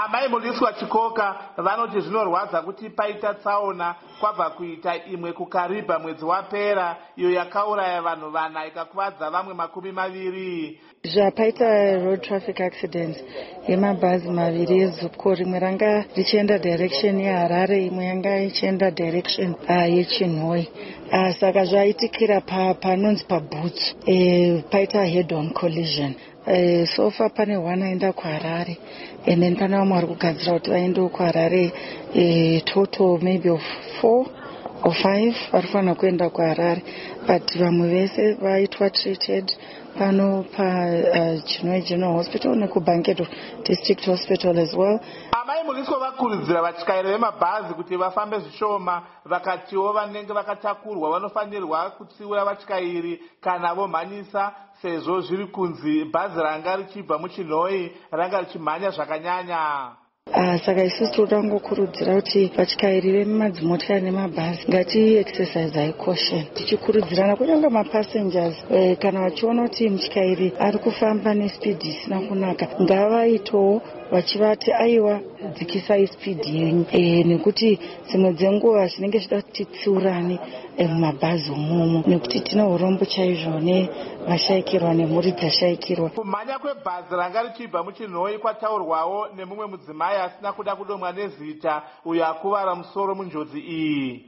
Amai Muliswa Chikoka vanoti zvinorwadza kuti paita tsaona kwabva kuita imwe kuKariba mwedzi wapera iyo yakauraya vanhu 4 ikakuvadza vamwe 20. Zvapaita road traffic accident yemabhazi 2 eZupco, rimwe ranga richienda direction yeHarare, imwe yanga ichienda direction yeChinhoyi. Saka zvaitikira panonzi paBhutsu, paita head on collision. So far pane 1 aenda kuHarare, and then pane vamwe vari kugadzira kuti vaende kuHarare, total maybe of 4 or 5 vari kufanira kuenda kuHarare, but vamwe vese vaitwa treated pano paChinhoyi General Hospital nekuBangedo District Hospital as well. Amai Muliswa vakurudzira vatyairi vemabhazi kuti vafambe zvishoma, vakatiwo vanenge vakatakurwa vanofanirwa kutsiura vatyairi kana vomhanyisa, sezvo zviri kunzi bhazi ranga richibva muChinhoyi ranga richimhanya zvakanyanya. Saka isusu tinoda kungokurudzira kuti vatyairi vemadzimotokari nemabhazi ngati-exercise caution, tichikurudzirana kunyange mapassengers kana vachiona kuti mutyairi ari kufamba nespeed isina kunaka, ngavaitowo vachivati aiwa dzikisai speed yenyu, nekuti dzimwe dzenguva zvinenge zvida kuti tsiurane mumabhazi umomo, nekuti tine urombo chaizvo nevashayikirwa nemhuri dzashayikirwa. Kumhanya kwebhazi ranga richibva muChinhoyi kwataurwawo nemumwe mudzimai asina kuda kudomwa nezita uyo akuvara musoro munjodzi iyi.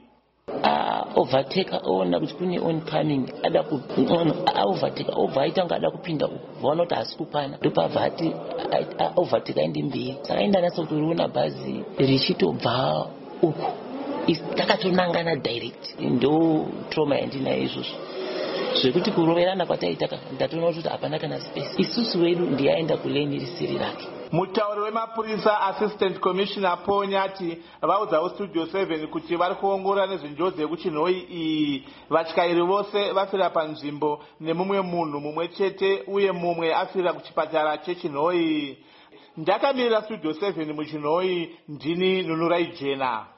Overtaker ona kuti kune oncoming ada overtaker aita kunge ada kupinda uku, vaona kuti hasi kupana, ndopavhati overtaker ende mberi. Saka indanasa kuti uriona bhazi richitobva uku takatonangana direct, ndo trauma yandinayo izvozvo zvekuti kuroverana kwataita ndatoona kuti hapana kana space. Isusu wedu ndiyaenda kuleni risiri rake. Mutauri wemapurisa Assistant Commissioner Ponyati vaudzawo Studio 7 kuti vari kuongorora nezvenjodzi yekuChinhoyi iyi. Vatyairi vose vafira panzvimbo nemumwe munhu mumwe chete, uye mumwe afira kuchipatara cheChinhoyi. Ndakamirira Studio 7 muChinhoyi, ndini Nunurai Jena.